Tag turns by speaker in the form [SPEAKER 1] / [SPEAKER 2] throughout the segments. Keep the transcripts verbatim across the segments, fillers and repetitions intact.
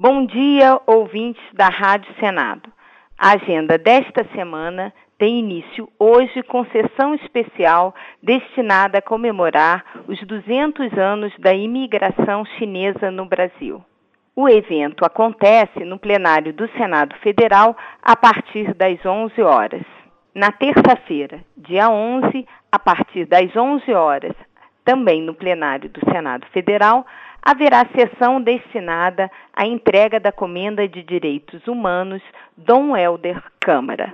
[SPEAKER 1] Bom dia, ouvintes da Rádio Senado. A agenda desta semana tem início hoje com sessão especial destinada a comemorar os duzentos anos da imigração chinesa no Brasil. O evento acontece no plenário do Senado Federal a partir das onze horas. Na terça-feira, dia onze, a partir das onze horas, também no plenário do Senado Federal, haverá sessão destinada à entrega da Comenda de Direitos Humanos Dom Helder Câmara.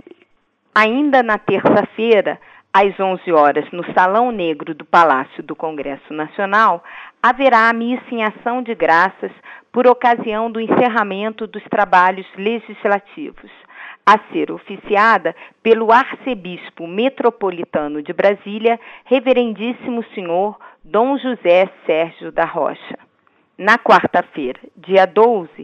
[SPEAKER 1] Ainda na terça-feira, às onze horas, no Salão Negro do Palácio do Congresso Nacional, haverá a missa em ação de graças por ocasião do encerramento dos trabalhos legislativos, a ser oficiada pelo arcebispo metropolitano de Brasília, reverendíssimo senhor Dom José Sérgio da Rocha. Na quarta-feira, dia doze,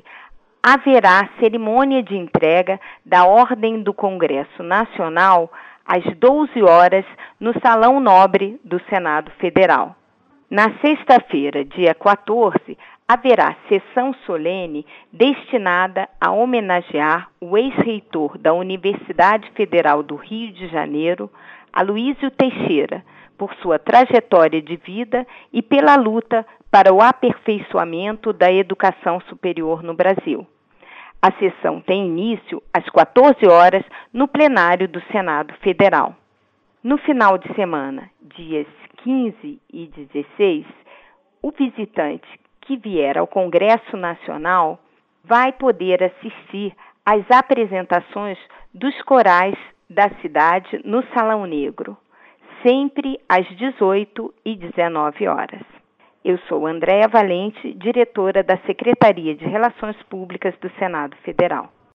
[SPEAKER 1] haverá cerimônia de entrega da Ordem do Congresso Nacional às doze horas no Salão Nobre do Senado Federal. Na sexta-feira, dia quatorze, haverá sessão solene destinada a homenagear o ex-reitor da Universidade Federal do Rio de Janeiro, Aloísio Teixeira, por sua trajetória de vida e pela luta para o aperfeiçoamento da educação superior no Brasil. A sessão tem início às quatorze horas no plenário do Senado Federal. No final de semana, dias quinze e dezesseis, o visitante que vier ao Congresso Nacional vai poder assistir às apresentações dos corais da cidade no Salão Negro, sempre às dezoito e dezenove horas. Eu sou Andréa Valente, diretora da Secretaria de Relações Públicas do Senado Federal.